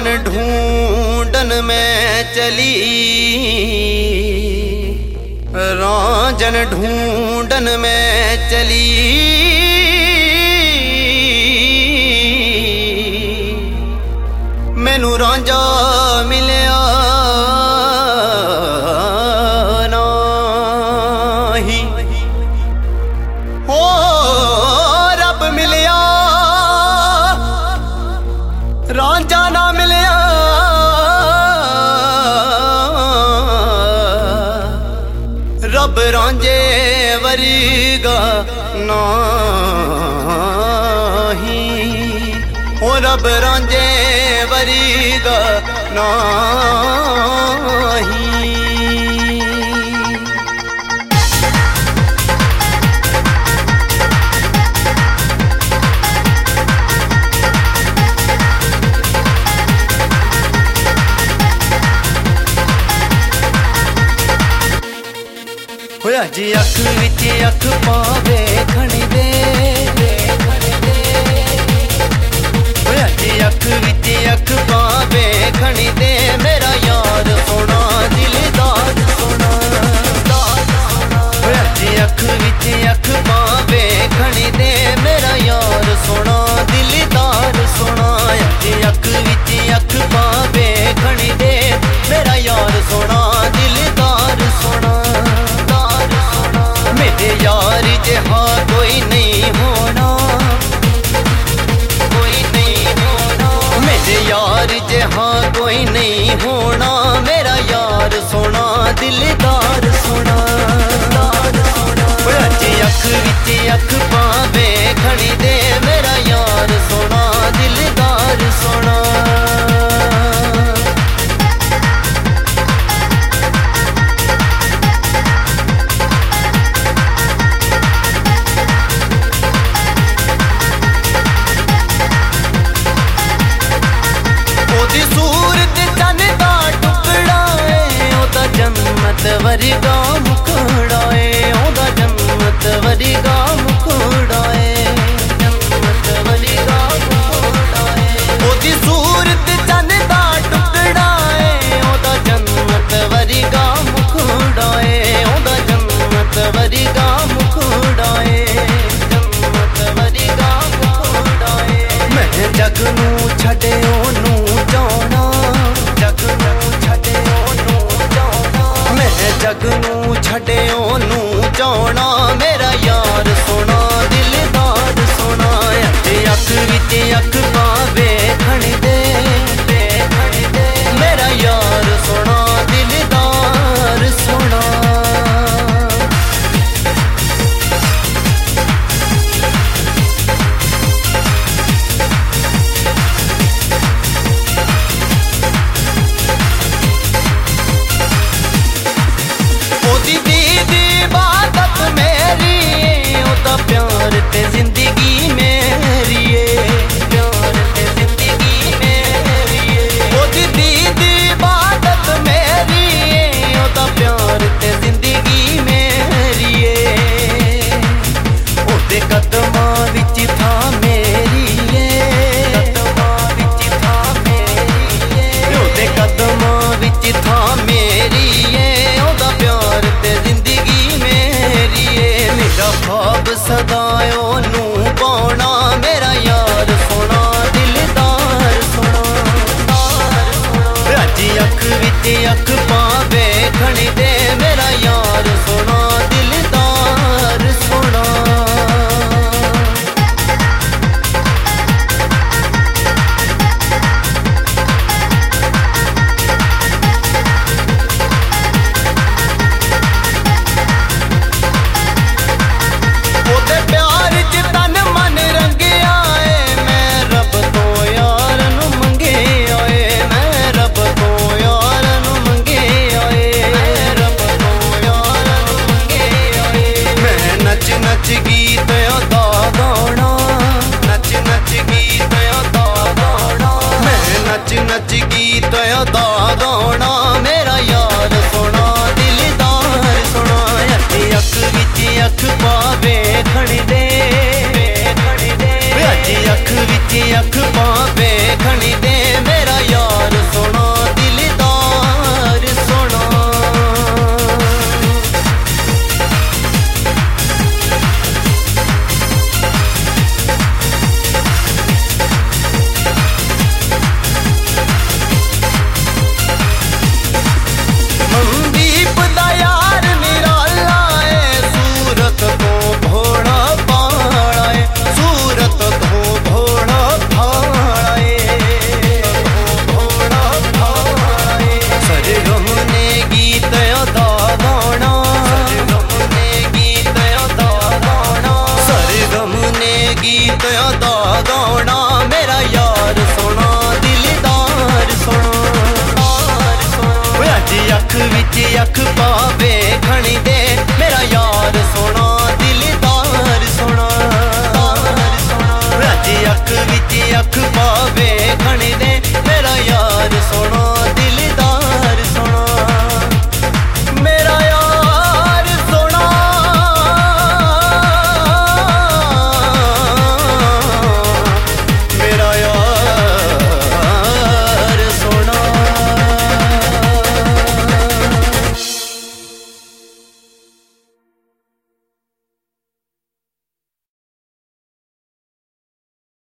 रांझन ढूंढन में चली, रांझन ढूंढन में चली। मैनू रांझा मिलिया नाही, हो रब मिलिया रांझा ना मिलिया। रब रांझे वरीगा नाही, ओ रब रांझे वरीगा नाही। होया जी अख विच अख पावे खणी दे, होया जी अख विच अख पावे खणी दे। मेरा यार सोना दिलदार सोना, होया जी अख विच अख पावे खणी दे। मेरा यार सोना दिलदार सोना, जी अख विच अख पावे खणी दे। मेरा यार सोना दिलदार सोना। मेरे यार जहाँ कोई नहीं होना, कोई नहीं होना। मेरे यार जहाँ कोई नहीं होना। मेरा यार सोना दिलदार सोना। जी अख विच अख पावे खड़ी दे। मेरा यार सोना दिलदार सोना। सूरत चन दा टुकड़ा है, ओदा जन्नत वरगा मुखड़ा है, ओदा जन्नत वरगा मुखड़ा है, जन्नत वरगा मुखड़ा है। ओदी सूरत चन दा टुकड़ा है, ओदा जन्नत वरगा मुखड़ा है, ओदा जन्नत वरगा मुखड़ा है, जन्नत वरगा मुखड़ा है। मैं जग नू छड्डे ओनू जाना, जग नू छड्डे ओनू जाना। मैं जग नू छड्डे ओनू जाना। मेरा यार सोना दिलदार सोना। अख विच अख पावे खड़ी दे, खड़ी दे। मेरा यार सोना दिलदार सोना। प्यार ते जिंदगी मेरी है, प्यार ते जिंदगी मेरी है। ओदी दीदी इबादत मेरी है, ओदा प्यार ते जिंदगी मेरी है। ओदे कदमां विच था मेरी है, कदमां विच था मेरी है। ओदे कदमां विच था मेरी है, ओदा प्यार ते जिंदगी मेरी है। मेरा ख्वाब सदा ओनू पाना। मेरा यार सोना दिलदार सोना। जी अख विच अख पा